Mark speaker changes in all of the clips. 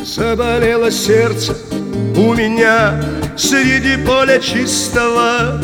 Speaker 1: Заболело сердце у меня среди поля чистого.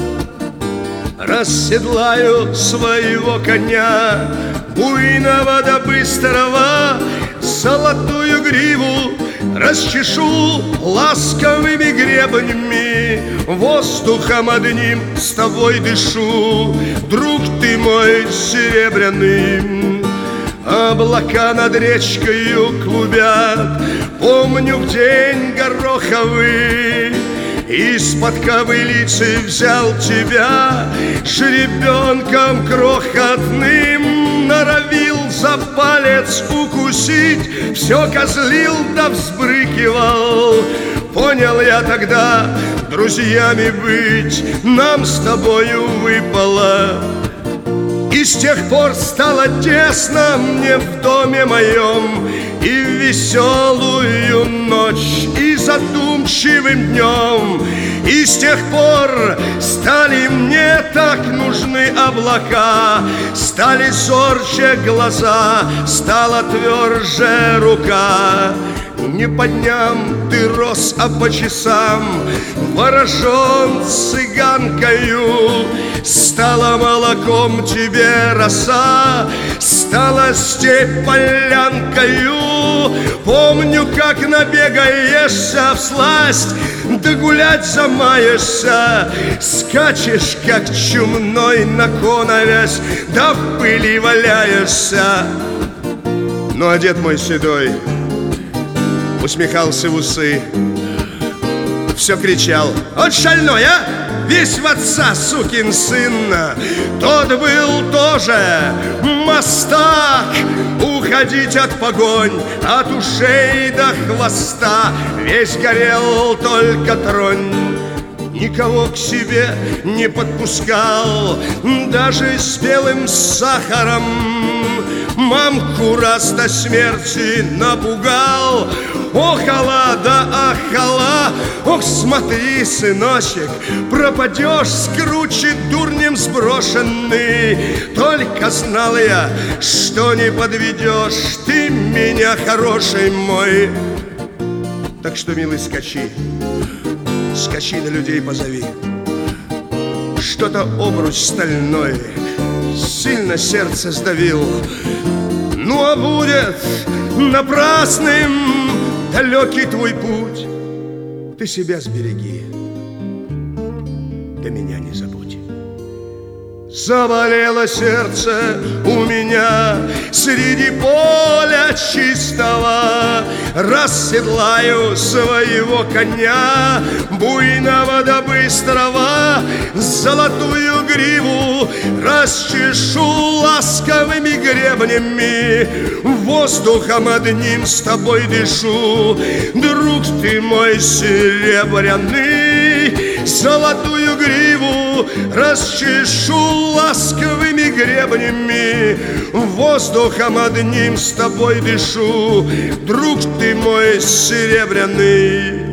Speaker 1: Расседлаю своего коня, буйного да быстрого, золотую гриву расчешу ласковыми гребнями, воздухом одним с тобой дышу, друг ты мой серебряный. Облака над речкою клубят, помню в день гороховый, из-под ковылицы взял тебя, жеребенком крохотным норовил за палец укусить, все козлил да взбрыкивал. Понял я тогда, друзьями быть нам с тобою выпало. И с тех пор стало тесно мне в доме моем, и в веселую ночь, и задумчивым днем. И с тех пор стали мне так нужны облака, стали зорче глаза, стала тверже рука. Не по дням ты рос, а по часам ворожен цыганкою. Стала молоком тебе роса, стала степь полянкою. Помню, как набегаешься всласть, да гулять замаешься, скачешь, как чумной на коновязь, да в пыли валяешься. Ну а дед мой седой усмехался в усы, все кричал: «Вот шальной, а! Весь в отца, сукин сын!» Тот был тоже мастак, уходить от погонь, от ушей до хвоста. Весь горел, только тронь. Никого к себе не подпускал, даже с белым сахаром. Мамку раз до смерти напугал. Охала да ахала, ох, смотри, сыночек, пропадешь с кручи дурнем сброшенный. Только знал я, что не подведешь ты меня, хороший мой. Так что, милый, скачи, скачи на людей позови. Что-то обруч стальной сильно сердце сдавил. Ну а будет напрасным далекий твой путь, ты себя сбереги, да меня не забудь. Заболело сердце у меня среди поля чистого, расседлаю своего коня, буйного да быстрого, золотую гриву расчешу ласковыми гребнями, воздухом одним с тобой дышу, друг ты мой серебряный. Золотую гриву расчешу ласковыми гребнями, воздухом одним с тобой дышу, друг ты мой серебряный.